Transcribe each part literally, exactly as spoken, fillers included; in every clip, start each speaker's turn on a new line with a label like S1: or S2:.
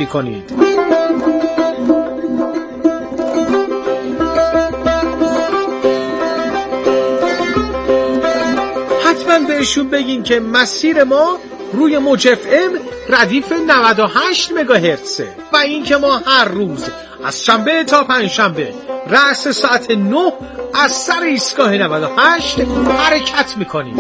S1: معرفی کنید. حتما بهشون بگین که مسیر ما روی موج اف ام ردیف نود و هشت مگاهرتزه و این که ما هر روز از شنبه تا پنجشنبه رأس ساعت نه از سر ایستگاه نود و هشت حرکت میکنیم.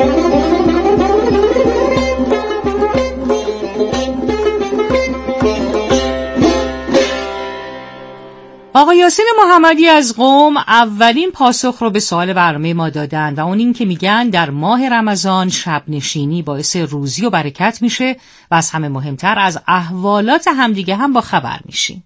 S2: آقای یاسین محمدی از قم اولین پاسخ رو به سوال برنامه ما دادن و اون این که میگن در ماه رمضان شب نشینی باعث روزی و برکت میشه و از همه مهمتر از احوالات همدیگه هم با خبر میشیم.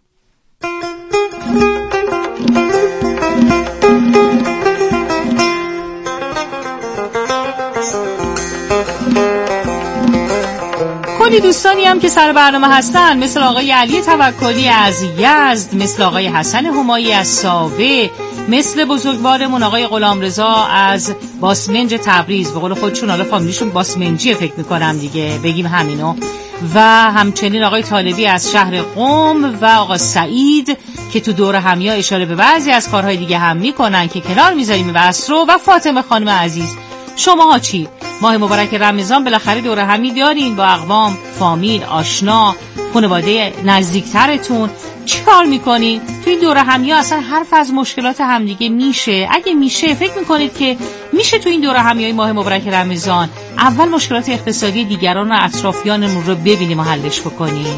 S2: کلی دوستانی هم که سر برنامه هستن، مثل آقای علی توکلی از یزد، مثل آقای حسن همایی از ساوه، مثل بزرگوارمون آقای غلامرضا از باسمنج تبریز، به قول خودشون حالا فامیلیشون باسمنجیه فکر میکنم دیگه بگیم همینو، و همچنین آقای طالبی از شهر قم و آقا سعید که تو دور همیا اشاره به بعضی از کارهای دیگه هم میکنن که کنار میذاریم بس رو، و فاطمه خانم عزیز. شماها چی؟ ماه مبارک رمضان بالاخره دور همی دارین با اقوام، فامیل، آشنا، خانواده نزدیکترتون. چی کار میکنین؟ تو این دور همی ها اصلا حرف از مشکلات همدیگه میشه؟ اگه میشه فکر میکنید که میشه تو این دور همی های ماه مبارک رمضان اول مشکلات اقتصادی دیگران و اطرافیانمون رو ببینیم و حلش بکنیم؟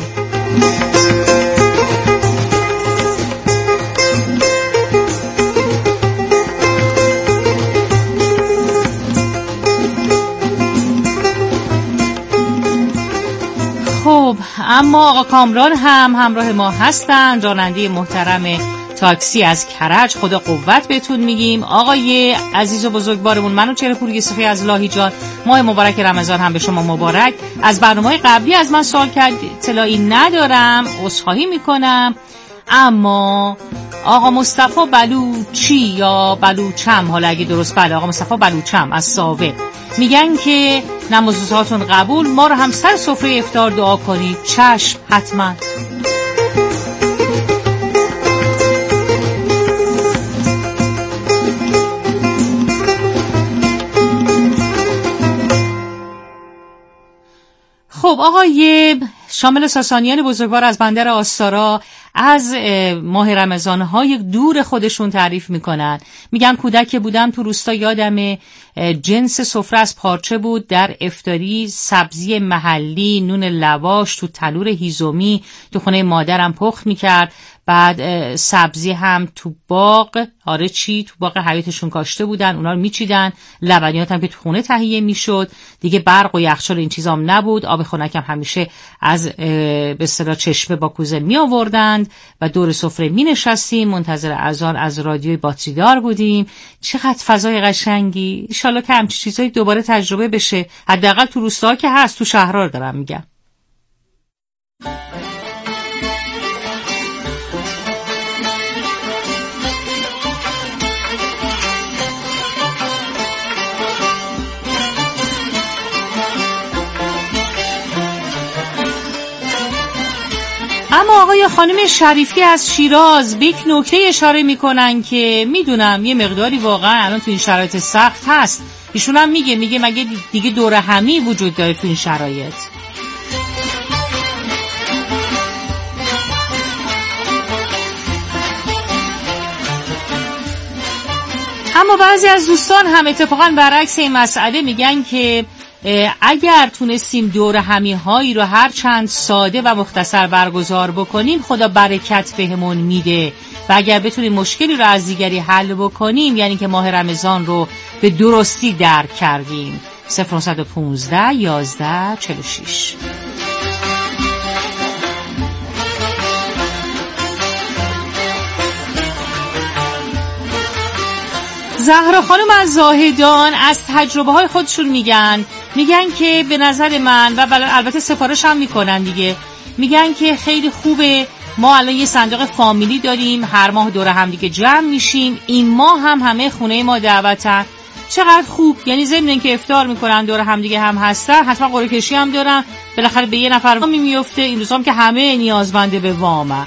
S2: خب اما آقا کامران هم همراه ما هستن، راننده محترم تاکسی از کرج. خدا قوت بهتون میگیم. آقای عزیز و بزرگوارمون منو چهره‌پور یوسفی از لاهیجان، ماه مبارک رمضان هم به شما مبارک. از برنامه‌های قبلی از من سوال کرد، اطلاعی ندارم، عذرخواهی میکنم. اما آقا مصطفی بلوچی یا بلوچم، حالا اگه درست بله، آقا مصطفی بلوچم از ساوه میگن که نمازهاتون قبول، ما رو هم سر سفره افطار دعا کنید. چشم، حتما. خب آقای شامل ساسانیان بزرگوار از بندر آستارا از ماه رمضان‌های دور خودشون تعریف میکنن. میگن کودک که بودم تو روستا یادمه جنس سفره از پارچه بود، در افطاری سبزی محلی، نون لواش تو تنور هیزومی تو خونه مادرم پخت میکرد، بعد سبزی هم تو باغ، آره چی تو باغ حیاتشون کاشته بودن، اونا رو میچیدن، لبنیات هم که تو خونه تهیه میشد دیگه، برق و یخچال این چیزام نبود، آب خنک هم همیشه از به اصطلاح چشمه با کوزه می آوردند و دور سفره می نشستیم منتظر اذان از رادیوی باتریدار بودیم. چقدر فضای قشنگی. ان شاءالله که همچین چیزایی دوباره تجربه بشه، حداقل تو روستاها که هست، تو شهرها رو دارم میگم. اما آقای خانم شریفی از شیراز به یک نکته اشاره میکنن که میدونم یه مقداری واقعا الان تو این شرایط سخت هست. ایشون هم میگه میگه مگه دیگه دور همی وجود داره تو این شرایط؟ اما بعضی از دوستان هم اتفاقا برعکس این مسئله میگن که اگر تونستیم دور همی هایی رو هر چند ساده و مختصر برگزار بکنیم خدا برکت بهمون میده، و اگر بتونیم مشکلی رو از دیگری حل بکنیم یعنی که ماه رمضان رو به درستی درک کردیم. صفر نه یک پنج یازده چهل و شش. زهرا خانم از زاهدان از تجربه های خودشون میگن میگن که به نظر من و البته سفارش هم میکنن دیگه، میگن که خیلی خوبه ما الان یه صندوق فامیلی داریم، هر ماه دور هم دیگه جمع میشیم، این ماه هم همه خونه ما دعوتن، چقدر خوب، یعنی ضمن اینکه افطار میکنن دور هم دیگه هم هستن، حتما قرعه کشی هم دارن، بالاخره به یه نفر وامی میفته. این روزام که همه نیازمنده به وامه.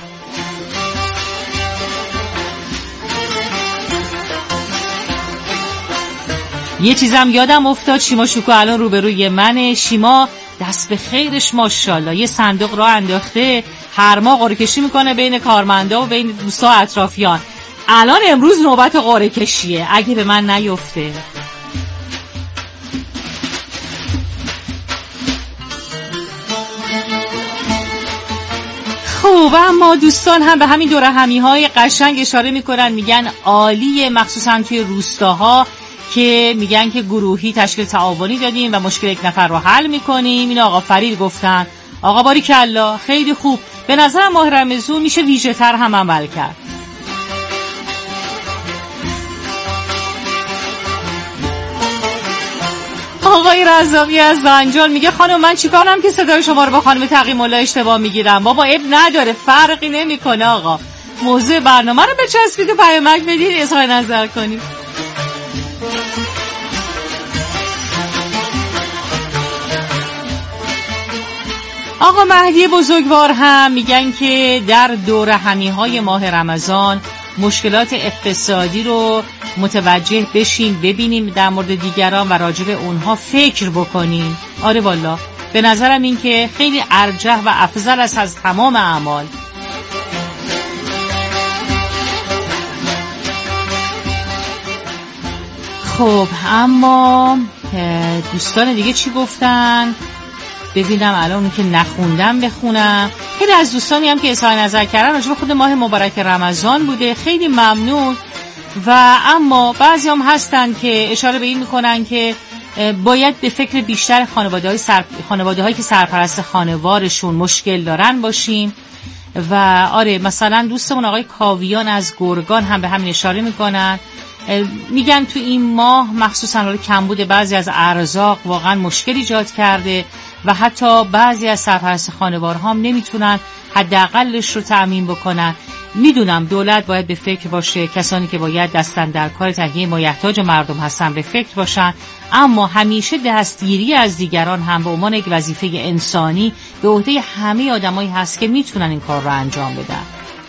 S2: یه چیزم یادم افتاد، شیما شوکو الان روبروی منه. شیما دست به خیرش ماشاءالله یه صندوق راه انداخته، هر ماه قرعه کشی میکنه بین کارمندا و بین دوستا اطرافیان. الان امروز نوبت قرعه کشیه، اگه به من نیفته. خب اما دوستان هم به همین دوره همی‌های قشنگ اشاره میکنن، میگن عالیه، مخصوصا توی روستاها که میگن که گروهی تشکیل تعاونی دادیم و مشکل یک نفر رو حل میکنیم. این آقا فرید گفتن. آقا باریکلا، خیلی خوب. به نظر ماه رمضان میشه ویژه تر هم عمل کرد. آقای رزاقی از زنجان میگه خانم من چیکار کنم که صدای شما رو با خانم تقی‌الله اشتباه میگیرم؟ بابا اب نداره، فرقی نمیکنه آقا. موضوع برنامه رو بچسبید و پیامک بدید، اظهار نظر کنید. آقا مهدی بزرگوار هم میگن که در دوره همی‌های ماه رمضان مشکلات اقتصادی رو متوجه بشیم، ببینیم در مورد دیگران و راجع به اونها فکر بکنیم. آره والا به نظرم این که خیلی ارجح و افضل است از تمام اعمال. خب اما دوستان دیگه چی گفتن؟ ببینم الان اون که نخوندم بخونم. خیلی از دوستانی هم که اظهار نظر کردن راجع به خود ماه مبارک رمضان بوده، خیلی ممنون. و اما بعضی هم هستن که اشاره به این میکنن که باید به فکر بیشتر خانواده‌های سر... خانواده‌هایی که سرپرست خانوارشون مشکل دارن باشیم. و آره مثلا دوستمون آقای کاویان از گرگان هم به همین اشاره میکنن، میگن تو این ماه مخصوصا رو کمبود بعضی از ارزاق واقعا مشکل ایجاد کرده و حتی بعضی از سرپرست خانوارها هم نمیتونن حداقلش رو تأمین بکنن. میدونم دولت باید به فکر باشه، کسانی که باید دستن در کار تهیه مایحتاج مردم هستن به فکر باشن، اما همیشه دستگیری از دیگران هم به عنوان یک وظیفه انسانی به عهده همه آدمایی هست که میتونن این کار رو انجام بدن.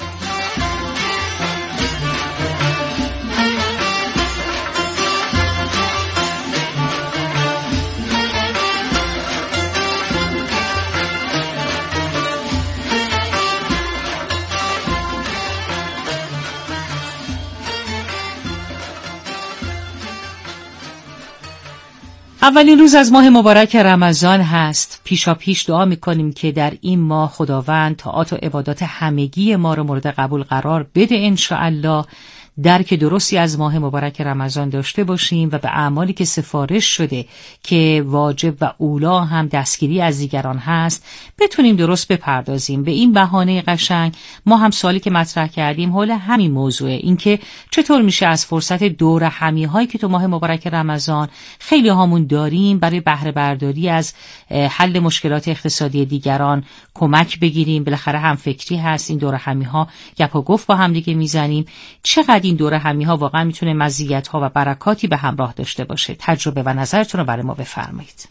S2: اولین روز از ماه مبارک رمضان هست. پیشا پیش دعا میکنیم که در این ماه خداوند طاعات و عبادات همگی ما رو مورد قبول قرار بده انشاءالله، درک درستی از ماه مبارک رمضان داشته باشیم و به اعمالی که سفارش شده که واجب و اولا هم دستگیری از دیگران هست بتونیم درست بپردازیم. به این بهانه قشنگ ما هم سوالی که مطرح کردیم حول همین موضوعه، این که چطور میشه از فرصت دوره همی هایی که تو ماه مبارک رمضان خیلی هامون داریم برای بهره برداری از حل مشکلات اقتصادی دیگران کمک بگیریم. بالاخره هم فکری هست، این دوره همی ها گپ و گفت با هم دیگه میزنیم. چقدر این دوره همی ها واقعا میتونه مزیت ها و برکاتی به همراه داشته باشه. تجربه و نظرتون رو برای ما بفرمایید.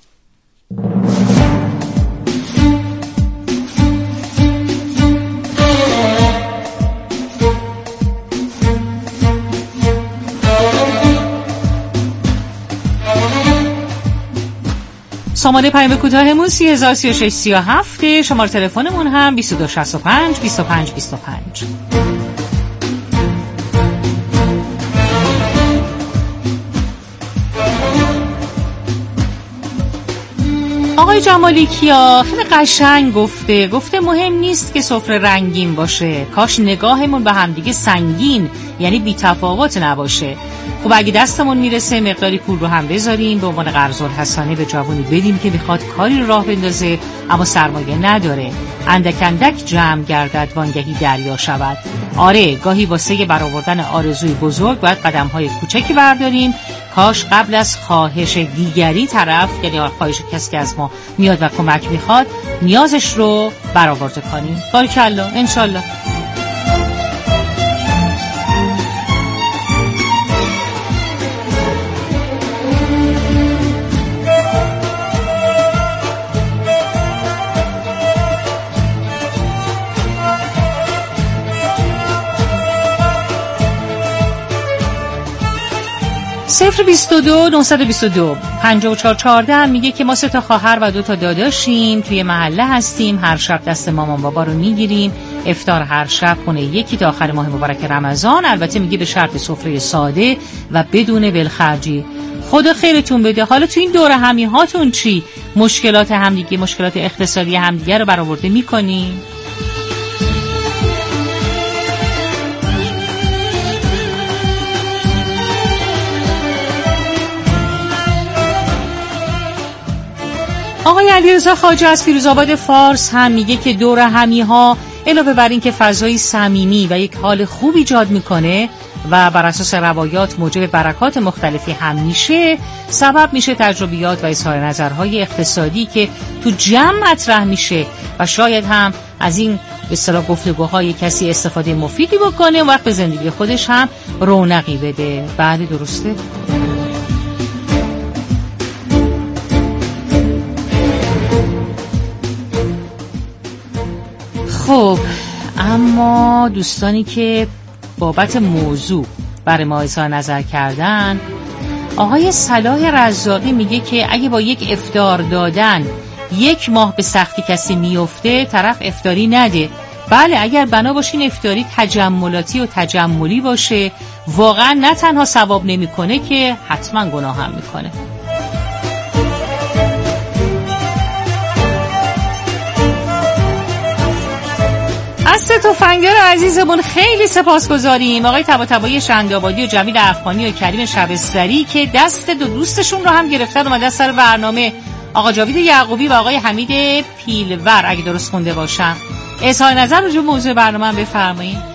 S2: شماره پیام کوتاهمون سی هزار سی و شش سی و هفت، شماره تلفنمون هم بیست و دو شصت و پنج بیست و پنج بیست و پنج. آقای جمالی کیا خیلی قشنگ گفته گفته مهم نیست که سفره رنگین باشه، کاش نگاهمون به هم دیگه سنگین یعنی بی تفاوت نباشه. خب اگه دستمون میرسه مقداری پول رو هم بذاریم به عنوان قرض الحسنه به جوانی بدیم که میخواد کاری رو راه بندازه اما سرمایه نداره. اندک اندک جمع گردد وانگهی دریا شود. آره گاهی واسه برآوردن آرزوی بزرگ باید قدم‌های کوچکی برداریم. کاش قبل از خواهش دیگری طرف، یعنی خواهش کسی که از ما میاد و کمک میخواد، نیازش رو برآورده کنیم. بارکالله انشالله. صفر بیست و دو نهصد و بیست و دو پنجاه و چهار چهارده هم میگه که ما سه تا خواهر و دو تا داداشیم، توی محله هستیم، هر شب دست مامان بابا رو میگیریم، افطار هر شب خونه یکی تا آخر ماه مبارک رمضان، البته میگه به شرط سفره ساده و بدون ولخرجی. خدا خیرتون بده. حالا تو این دوره همی هاتون چی؟ مشکلات همدیگه، مشکلات اقتصادی همدیگه رو برآورده میکنی؟ آقای علیرضا خواجه از فیروزآباد فارس هم میگه که دور همی ها علاوه بر این که فضای صمیمی و یک حال خوب ایجاد میکنه و بر اساس روایات موجب برکات مختلفی هم میشه، سبب میشه تجربیات و اظهار نظرهای اقتصادی که تو جمع مطرح میشه و شاید هم از این به اصطلاح گفتگوهای کسی استفاده مفیدی بکنه و وقت به زندگی خودش هم رونقی بده. بله درسته. خب اما دوستانی که بابت موضوع برای ما اظهار نظر کردن، آقای صلاح رزاقی میگه که اگه با یک افطار دادن یک ماه به سختی کسی میفته، طرف افطاری نده. بله اگر بنا باشه این افطاری تجملاتی و تجملی باشه، واقعا نه تنها ثواب نمیکنه که حتما گناه هم میکنه. از سه تفنگدار عزیزمون خیلی سپاسگزاریم، آقای طباطبایی شندآبادی و جمیل افغانی و کریم شبستری که دست دو دوستشون رو هم گرفتن اومدن سر برنامه، آقا جاوید یعقوبی و آقای حمید پیلور اگه درست خونده باشم. اظهار نظر رو جو موضوع برنامه هم بفرمایید.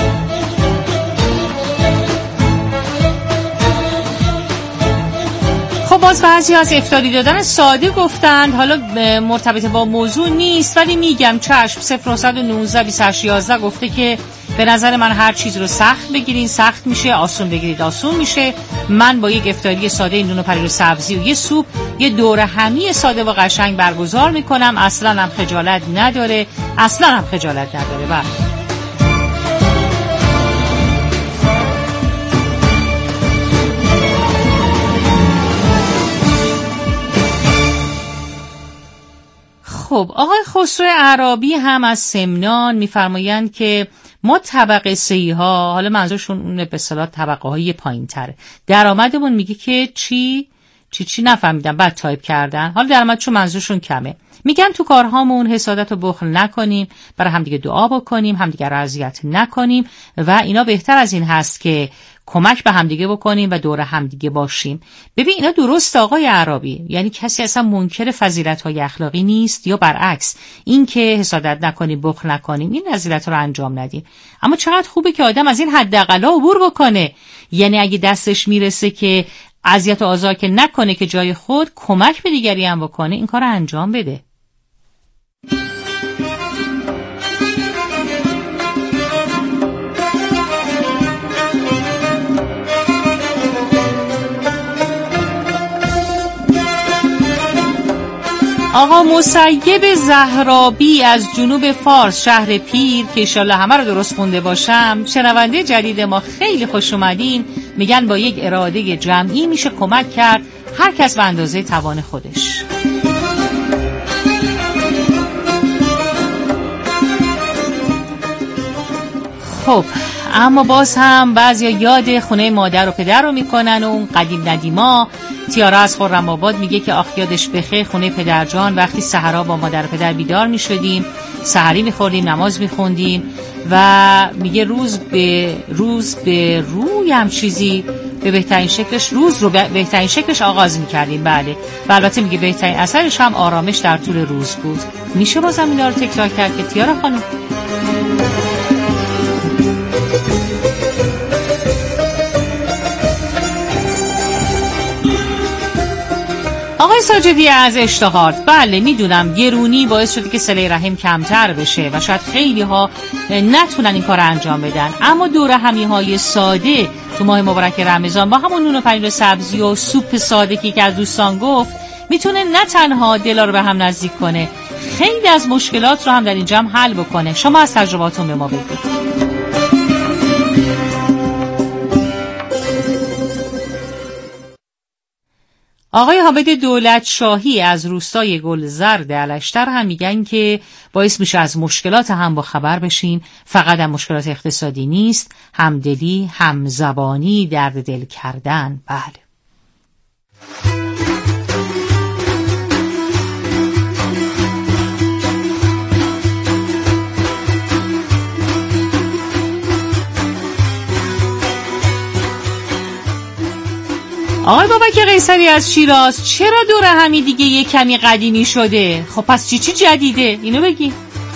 S2: خب باز بعضی از افطاری دادن ساده گفتند، حالا مرتبط با موضوع نیست ولی میگم چشم. صفر نه یک نه بیست و هشت یازده گفته که به نظر من هر چیز رو سخت بگیرین سخت میشه، آسون بگیرید آسون میشه. من با یک افطاری ساده نون و پنیر و سبزی و یه سوپ یه دوره همی ساده و قشنگ برگزار میکنم، اصلا هم خجالت نداره، اصلا هم خجالت نداره. بله خب آقای خسرو عرابی هم از سمنان میفرمایند که ما طبقه سه‌ای ها، حالا منظورشون اون به اصطلاح طبقه های پایین تره، درآمدمون میگه که چی چی چی نفهمیدم، بعد تایپ کردن، حالا درآمدشون منظورشون کمه. میگن تو کارهامون حسادت و بخل نکنیم، برای همدیگه دعا بکنیم، همدیگه رو اذیت نکنیم و اینا بهتر از این هست که کمک به همدیگه بکنیم و دور همدیگه باشیم. ببین اینا درست آقای عرابی، یعنی کسی اصلا منکر فضیلت‌های اخلاقی نیست، یا برعکس این که حسادت نکنیم بخل نکنیم این فضیلت رو انجام ندیم. اما چقدر خوبه که آدم از این حداقل عبور بکنه، یعنی اگه دستش میرسه که اذیت و آزار که نکنه که جای خود کمک به دیگری هم بکنه، این کار رو انجام بده. آقا مسیب زهرابی از جنوب فارس شهر پیر که انشالله همه رو درست خونده باشم، شنونده جدید ما، خیلی خوش اومدین. میگن با یک اراده جمعی میشه کمک کرد، هر کس به اندازه توان خودش. خب اما باز هم بعضیا یاد خونه مادر و پدر رو میکنن و اون قدیم ندیما. تیارا از خرم آباد میگه که آخ یادش بخیر خونه پدرجان، وقتی سحرا با مادر و پدر بیدار میشدیم، سحری میخوردیم، نماز میخوندیم و میگه روز به روز به روی هم چیزی به بهترین شکلش، روز رو به بهترین شکلش آغاز میکردیم. بله و البته میگه بهترین اثرش هم آرامش در طول روز بود. میشه بازم اینا رو تکرار کرد که تیارا خانم؟ آقای ساجدی از اشتهارد، بله میدونم گرونی باعث شده که صله رحم کمتر بشه و شاید خیلی ها نتونن این کار انجام بدن، اما دوره همی های ساده تو ماه مبارک رمضان با همون نون و پنیر و سبزی و سوپ ساده که از دوستان گفت میتونه نه تنها دلا رو به هم نزدیک کنه، خیلی از مشکلات رو هم در این جمع حل بکنه. شما از تجرباتون به ما بگید. آقای حامد دولت شاهی از روستای گلزرد الشتر هم میگن که باعث میشه از مشکلات هم با خبر بشیم. فقط هم مشکلات اقتصادی نیست، همدلی، همزبانی، درد دل کردن. بله. آقای بابک قیصری از شیراز، چرا دوره همی دیگه یه کمی قدیمی شده؟ خب پس چی چی جدیده؟ اینو بگی.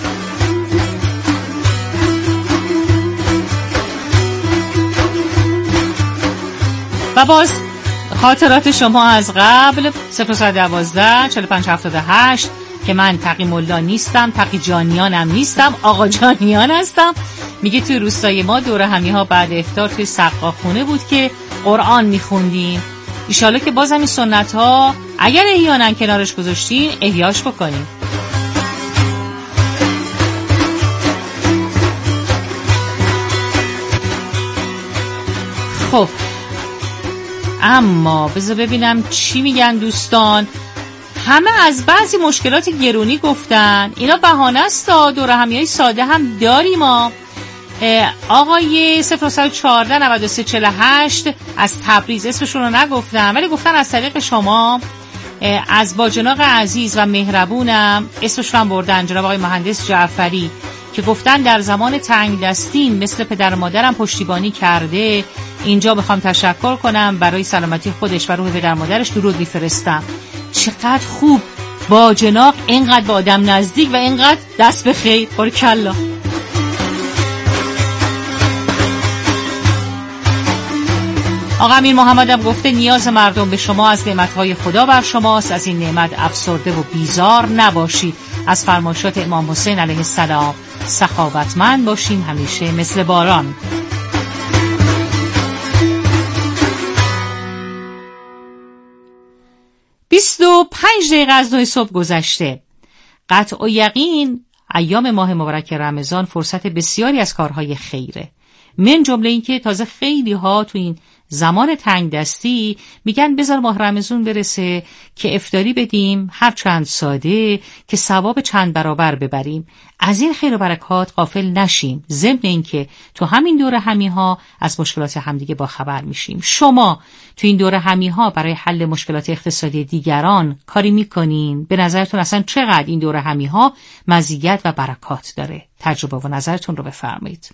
S2: و باز خاطرات شما از قبل صفر دوازده چهل و پنج هفتاد و هشت که من تقی ملا نیستم، تقی جانیانم نیستم، آقا جانیان هستم. میگه توی روستای ما دوره همی ها بعد افطار توی سقا خونه بود که قرآن میخوندیم. ایشالا که باز همین سنت ها اگر احیانا کنارش گذاشتین احیاش بکنیم. خب اما بذار ببینم چی میگن دوستان. همه از بعضی مشکلات گرونی گفتن، اینا بهانه است. دوره همیای ساده هم داریم ما. آقای صفر چهارده نود و سه چهل و هشت از تبریز، اسمشون رو نگفتم ولی گفتن از طریق شما از باجناق عزیز و مهربونم اسمشون هم بردن، جناب آقای مهندس جعفری، که گفتن در زمان تنگ دستیم مثل پدر مادرم پشتیبانی کرده. اینجا بخوام تشکر کنم برای سلامتی خودش و روح پدر مادرش درود میفرستم. چقدر خوب باجناق اینقدر با آدم نزدیک و اینقدر دست به خیر. بارکالله. آقا امیر محمد هم گفته نیاز مردم به شما از نعمتهای خدا بر شماست، از این نعمت افسرده و بیزار نباشید. از فرمایشات امام حسین علیه السلام سخاوتمند باشیم همیشه مثل باران. بیست و پنج دقیقه از دو صبح گذشته. قطع و یقین ایام ماه مبارک رمضان فرصت بسیاری از کارهای خیره، من جمله این که تازه خیلی ها تو این زمان تنگ دستی میگن بذار ماه رمضان برسه که افطاری بدیم، هر چند ساده، که ثواب چند برابر ببریم. از این خیر و برکات غافل نشیم. ضمن این که تو همین دوره همی ها از مشکلات همدیگه با خبر میشیم. شما تو این دوره همی ها برای حل مشکلات اقتصادی دیگران کاری میکنین؟ به نظرتون اصلا چقدر این دوره همی ها مزیت و برکات داره؟ تجربه و نظرتون رو بفرمایید.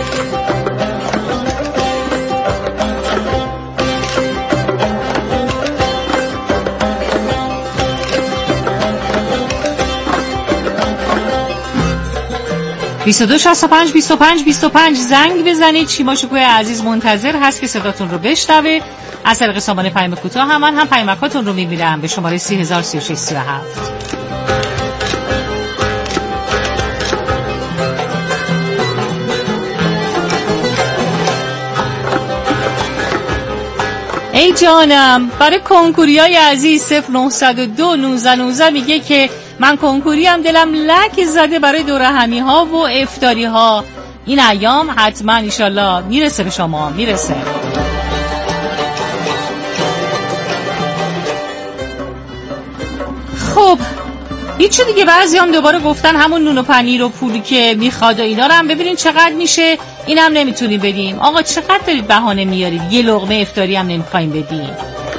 S2: بیست و دو شصت و پنج بیست و پنج بیست و پنج زنگ بزنید. شیما شکوه عزیز منتظر هست که صداتون رو بشنوه. از طریق سامان پیام کوتاه هم من هم پیامکاتون رو میبینم به شماره سی هزار سی و شش سی و هفت. ای جانم، برای کنکوریای عزیز صفر نه صفر دو نوزده نوزده میگه که من کنکوری هم دلم لک زده برای دوره همی ها و افطاری ها. این ایام حتما انشالله میرسه به شما، میرسه. خب هیچی دیگه. بعضی هم دوباره گفتن همون نون و پنیر و پولی که میخواد و اینا رو هم ببینین چقدر میشه. این هم نمیتونیم بدیم. آقا چقدر دارید بهانه میارید، یه لقمه افطاری هم نمیخوایم بدیم.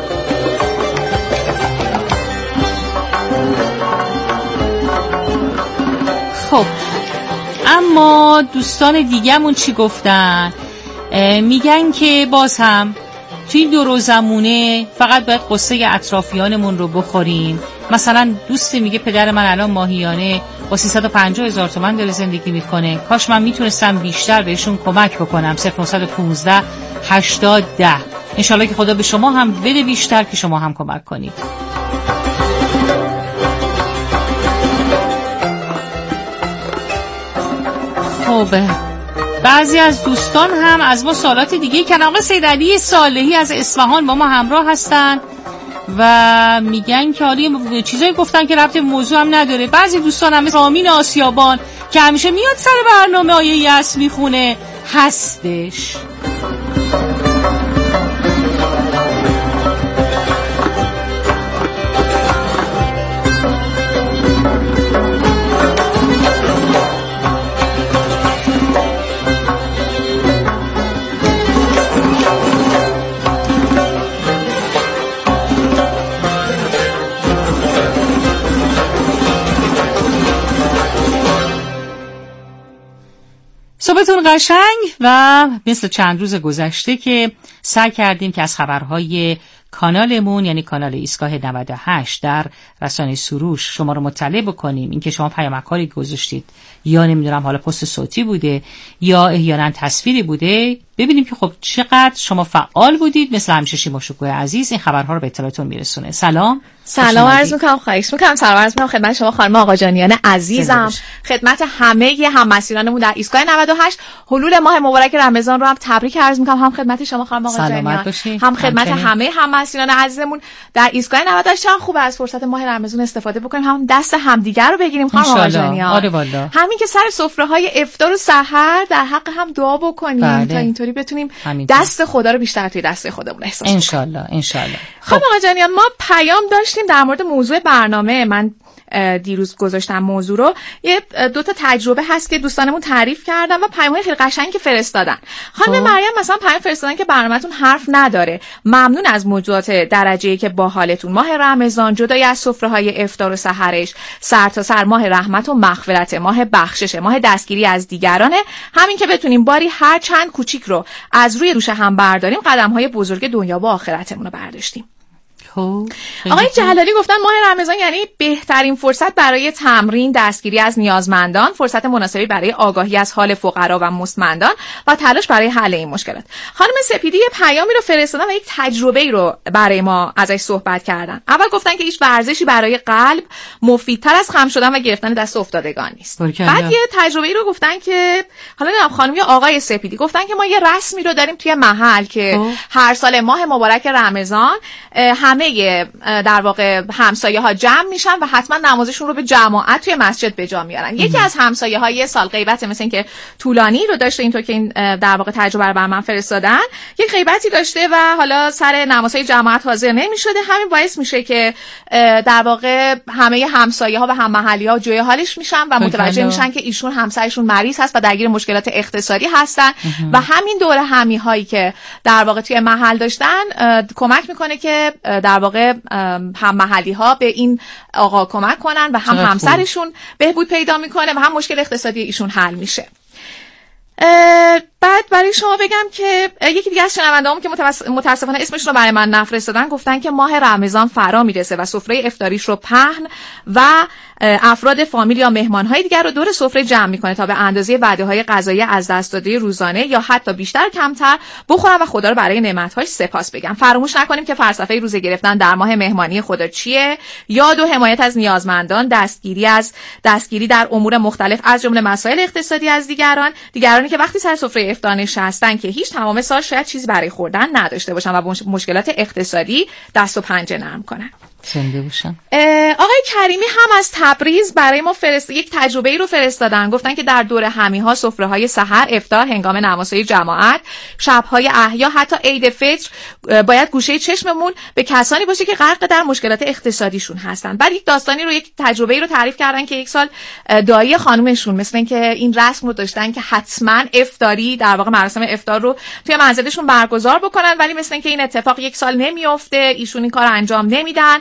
S2: خب اما دوستان دیگه‌مون چی گفتن؟ میگن که باز هم توی دو روزمونه فقط باید قصه اطرافیانمون رو بخوریم. مثلا دوستی میگه پدر من الان ماهیانه با سیصد و پنجاه هزار تومان داره زندگی میکنه، کاش من میتونستم بیشتر بهشون کمک بکنم. صفر نه یک پنج هشتاد ده. انشالله که خدا به شما هم بده بیشتر که شما هم کمک کنید. خب بعضی از دوستان هم از ما سوالات دیگه کردن. آقا سید علی صالحی از اصفهان با ما همراه هستن و میگن که حالی چیزایی گفتن که ربط به موضوع هم نداره. بعضی دوستان هم مثل آمین آسیابان که همیشه میاد سر برنامه آیه یس میخونه هستش. صبحتون قشنگ و مثل چند روز گذشته که سعی کردیم که از خبرهای کانالمون یعنی کانال ایستگاه نود و هشت در رسانه سروش شما رو مطلع بکنیم. اینکه شما پیامک‌هایی گذاشتید یا نمیدونم حالا پست صوتی بوده یا احیانا تصویری بوده، ببینیم که خب چقدر شما فعال بودید. مثل همیشه شیما شکوه عزیز این خبرها رو به اطلاعتون میرسونه. سلام
S3: سلام عرض میکنم، خواهش میکنم. سلام عرض میکنم خدمت شما خانم آقاجانیان عزیزم، خدمت همه هم‌مسیرانمون در ایستگاه نود و هشت. حلول ماه مبارک رمضان رو هم تبریک عرض میکنم، هم خدمت شما خانم آقاجانیان، هم خدمت همه هم‌مسیران عزیزمون در ایستگاه نود و هشت. چند خوب از فرصت ماه رمضان استفاده بکنیم، هم دست همدیگر رو بگیریم خانم آقاجانیان.
S2: آره والا،
S3: همین که سر سفره‌های افطار و سحر در حق هم دعا بکنیم بله. تا اینطوری بتونیم همینطور. دست خدا رو بیشتر توی دست خودمون احساس کنیم ان شاء الله ان شاء الله. خب آقاجانیان، ما پیام داشتیم در مورد موضوع برنامه. من دیروز گذاشتم موضوع رو، یه دو تا تجربه هست که دوستانمون تعریف کردن و پیام‌های خیلی قشنگی فرستادن. خانم مریم مثلا پیام فرستادن که برنامه‌تون حرف نداره، ممنون از موضوعات درجه‌ای که با حالتون. ماه رمضان جدای از سفره‌های افطار و سحرش سر تا سر ماه رحمت و مغفرت، ماه بخشش، ماه دستگیری از دیگرانه. همین که بتونیم باری هر چند کوچیک رو از روی دوش هم برداریم، قدم‌های بزرگ دنیا و آخرتمون رو برداشتیم. آقای جلالی گفتن ماه رمضان یعنی بهترین فرصت برای تمرین، دستگیری از نیازمندان، فرصت مناسبی برای آگاهی از حال فقرا و مستمندان و تلاش برای حل این مشکلات. خانم سپیدی یه پیامی رو فرستادن و یک تجربه‌ای رو برای ما ازش صحبت کردن. اول گفتن که هیچ ورزشی برای قلب مفیدتر از خم شدن و گرفتن دست افتادگان نیست. بعد یه تجربه‌ای رو گفتن که حالا نمیدونم خانم یا آقای سپیدی گفتن که ما یه رسمی رو داریم توی محل که اوه. هر سال ماه مبارک رمضان همه در واقع همسایه ها جمع میشن و حتما نمازشون رو به جماعت توی مسجد به جا میارن. یکی از همسایه ها یه سال غیبت مثل این که طولانی رو داشته، اینطور که این در واقع تجربه رو بر من فرستادن، یک غیبتی داشته و حالا سر نمازهای جماعت حاضر نمیشده. همین باعث میشه که در واقع همه همسایه ها و هم محلی ها جوی حالش میشن و متوجه میشن که ایشون همسایه‌شون مریض هست و درگیر مشکلات اقتصادی هستن و همین دوره همی هایی که در واقع توی محل داشتن کمک میکنه که در واقع هم محلی ها به این آقا کمک کنن و هم همسرشون بهبود پیدا میکنه و هم مشکل اقتصادی ایشون حل میشه. بعد برای شما بگم که یکی دیگه از شنونده‌هام که متاسفانه اسمشون رو برای من نفرستادن گفتن که ماه رمضان فرا میرسه و سفره افطاریش رو پهن و افراد فامیل یا مهمان‌های دیگر رو دور سفره جمع میکنه تا به اندازه وعده‌های غذایی از دست داده روزانه یا حتی بیشتر کمتر بخورن و خدا رو برای نعمت‌هاش سپاس بگن. فراموش نکنیم که فلسفه روزه گرفتن در ماه مهمانی خدا چیه؟ یاد و حمایت از نیازمندان، دستگیری از دستگیری در امور مختلف از جمله مسائل اقتصادی از دیگران، دیگرانی که وقتی سر سفره افطار نشستن که هیچ تمام سال شاید چیزی برای خوردن نداشته باشن و مشکلات اقتصادی دست و پنجه نرم کنن.
S2: زنده باشن.
S3: آقای کریمی هم از تبریز برای ما فرست یک تجربه ای رو فرستادن. گفتن که در دور همی ها سفره‌های سحر، افطار، هنگام نمازهای جماعت، شب‌های احیا، حتی عید فطر باید گوشه چشممون به کسانی باشه که غرق در مشکلات اقتصادیشون هستن. بعد یک داستانی رو یک تجربه ای رو تعریف کردن که یک سال دایی خانومشون مثل اینکه این رسم رو داشتن که حتما افطاری در واقع مراسم افطار رو توی منزلشون برگزار بکنن، ولی مثل اینکه این اتفاق یک سال نمیفته، ایشون این کار انجام نمیدن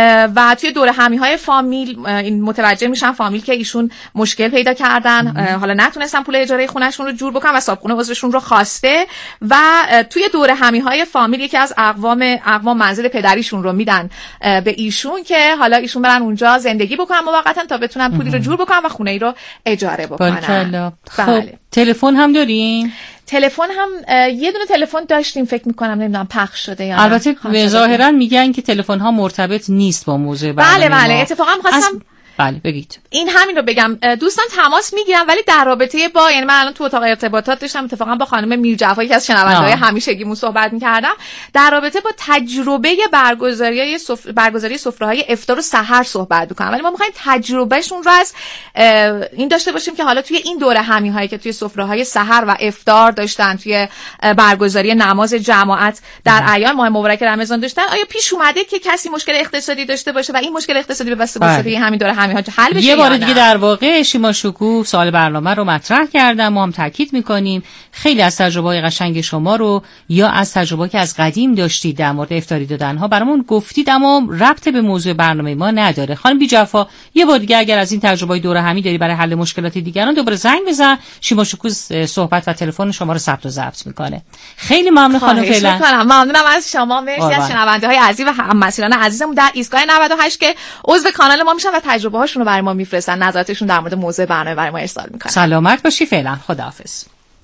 S3: و توی دوره همیهای فامیل این متوجه میشن فامیل که ایشون مشکل پیدا کردن، حالا نتونستن پول اجاره خونهشون رو جور بکنن و صاحبخونه عضوشون رو خواسته و توی دوره همیهای فامیل یکی از اقوام اقوام منزل پدریشون رو میدن به ایشون که حالا ایشون برن اونجا زندگی بکنن موقتا تا بتونن پولی رو جور بکنن و خونه ای رو اجاره بکنن.
S2: خب تلفن هم داریم؟
S3: تلفن هم یه دونه تلفن داشتیم فکر میکنم، نمیدونم پخش شده یا
S2: البته ظاهرا میگن که تلفن ها مرتبط نیست با موضوع برنامه.
S3: بله بله اتفاقا می‌خواستم
S2: بله بگید.
S3: این همین رو بگم، دوستان تماس میگیرن ولی در رابطه با، یعنی من الان تو اتاق ارتباطات داشتم اتفاقا با خانم میرجفا که از شنونده‌های همیشگیمون صحبت می‌کردم در رابطه با تجربه برگزاری سفره برگزاری سفره‌های افطار و سحر صحبت می‌کنم، ولی ما می‌خوایم تجربهشون رو از این داشته باشیم که حالا توی این دوره همی‌هایی که توی سفره‌های سحر و افطار داشتن، توی برگزاری نماز جماعت در ایام ماه مبارک رمضان داشتن، آیا پیش اومده که کسی مشکل اقتصادی داشته باشه و این مشکل اقتصادی به واسطه همین دوره ها حل بشه.
S2: یه بار دیگه در واقع شیما شکوه سوال برنامه رو مطرح کردم، ما هم تاکید میکنیم خیلی از تجربه‌های قشنگ شما رو یا از تجربه‌ای که از قدیم داشتید در مورد افطاری دادن ها برامون گفتید، اما ربط به موضوع برنامه ما نداره. خانم بی‌جفا یه بار دیگه اگر از این تجربه‌های دور همی داری برای حل مشکلات دیگران دوباره زنگ بزن، شیما شکوه صحبت و تلفن شما رو ثبت و ضبط میکنه. خیلی ممنون خانم. فعلا
S3: ممنونم از شما، مرسی از شنونده‌های عزیز و هم‌مسئولان عزیزمون در ایستگاه نود و هشت که عضو کانال ما میشن و تجربه هاشون رو برای ما میفرستن، نظراتشون در مورد موضوع برنامه برای ما ارسال میکنن.
S2: سلامت باشی. فعلا خداحافظ.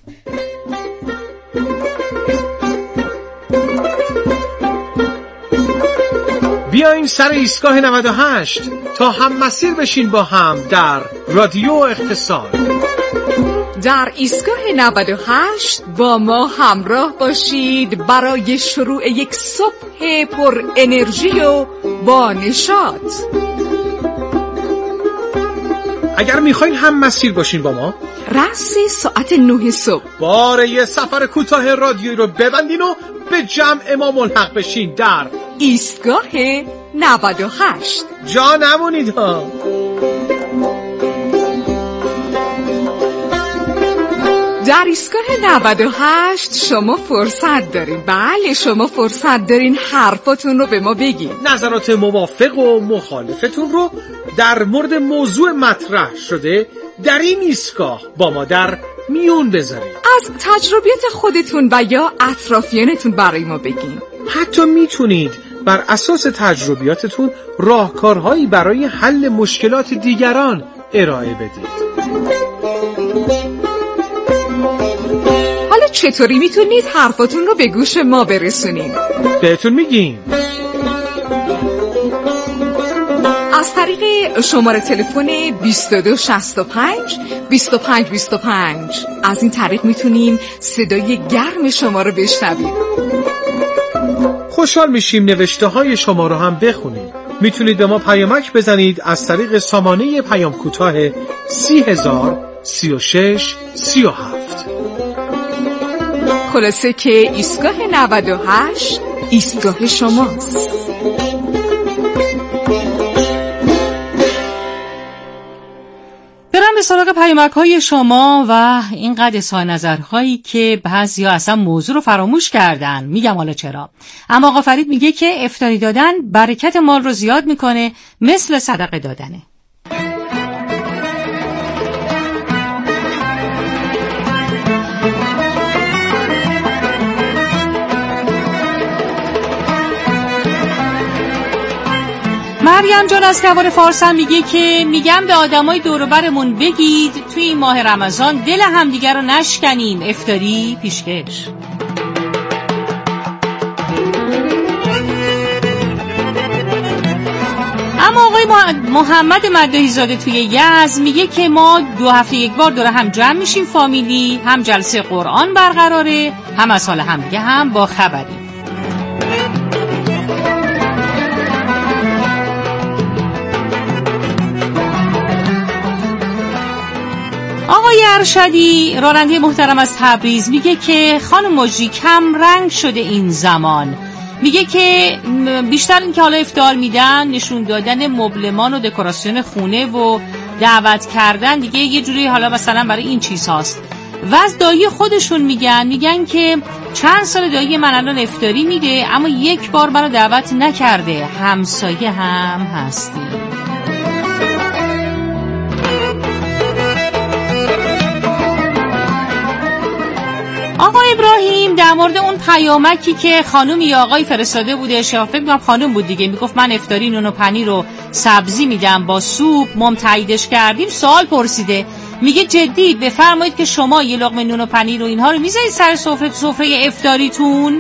S1: بیاین سر ایستگاه نود و هشت تا هم مسیر بشین با هم در رادیو اقتصاد.
S4: در ایستگاه نود و هشت با ما همراه باشید برای شروع یک صبح پر انرژی و با نشاط.
S1: اگر میخواین هم مسیر باشین با ما،
S4: رأس ساعت نه صبح
S1: باره یه سفر کوتاه رادیویی رو ببندین و به جمع ما ملحق بشین در
S4: ایستگاه نود و هشت.
S1: جا نمونید ها.
S4: در ایستگاه نود و هشت شما فرصت دارین، بله شما فرصت دارین حرفاتون رو به ما بگین،
S1: نظرات موافق و مخالفتون رو در مورد موضوع مطرح شده در این ایستگاه با ما در میون بذارین.
S4: از تجربیات خودتون و یا اطرافیانتون برای ما بگین.
S1: حتی میتونید بر اساس تجربیاتتون راهکارهایی برای حل مشکلات دیگران ارائه بدید.
S4: حالا چطوری میتونید حرفاتون رو به گوش ما برسونید؟
S1: بهتون میگیم.
S4: از طریق شماره تلفن بیست و دو شصت و پنج بیست و پنج بیست و پنج. از این طریق میتونیم صدای گرم شما رو بشنویم.
S1: خوشحال میشیم نوشته های شما رو هم بخونیم. میتونید به ما پیامک بزنید از طریق سامانه پیام کوتاه سی هزار سی و شش سی و هفت.
S4: خلاصه که ایستگاه نود و هشت ایستگاه شماست.
S2: برم به سراغ پیامک های شما و اینقدر اظهار نظرهایی که بعضیا اصلا موضوع رو فراموش کردن. میگم حالا چرا. اما آقا فرید میگه که افطاری دادن برکت مال رو زیاد میکنه، مثل صدقه دادنه. مریم جان از کوار فارسان میگه که میگم به آدمای دور و برمون بگید توی این ماه رمضان دل همدیگر رو نشکنیم، افطاری پیشکش. اما آقای محمد مدحی زاده توی یزد میگه که ما دو هفته یک بار دور هم جمع میشیم فامیلی، هم جلسه قرآن برقراره، هم از حال همدیگه هم با خبریم. آقای ارشدی راننده محترم از تبریز میگه که خانم مجری کم رنگ شده این زمان. میگه که بیشتر این که حالا افطار میدن نشون دادن مبلمان و دکوراسیون خونه و دعوت کردن دیگه یه جوری حالا مثلا برای این چیز هاست. و از دایی خودشون میگن میگن که چند سال دایی من الان افطاری میده اما یک بار منو دعوت نکرده، همسایه هم هستی. آقا ابراهیم در مورد اون پیامکی که خانم یا آقای فرستاده بوده، شما فکر می‌کنم خانم بود دیگه، میگفت من افطاری نون و پنیر رو سبزی میدم با سوپ، ما تاییدش کردیم، سوال پرسیده میگه جدی بفرمایید که شما یه لقمه نون و پنیر و اینها رو میذارید سر سفره سفره افطاریتون؟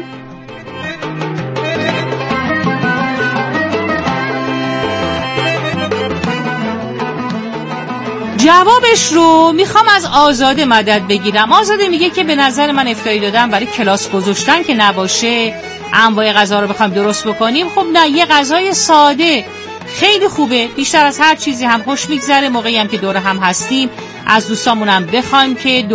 S2: جوابش رو میخوام از آزاده مدد بگیرم. آزاده میگه که به نظر من افطاری دادن برای کلاس گذاشتن که نباشه، انواع غذا رو بخوایم درست بکنیم، خب نه، یه غذای ساده خیلی خوبه، بیشتر از هر چیزی هم خوش میگذره. موقعی هم که دور هم هستیم از دوستامون هم بخوایم که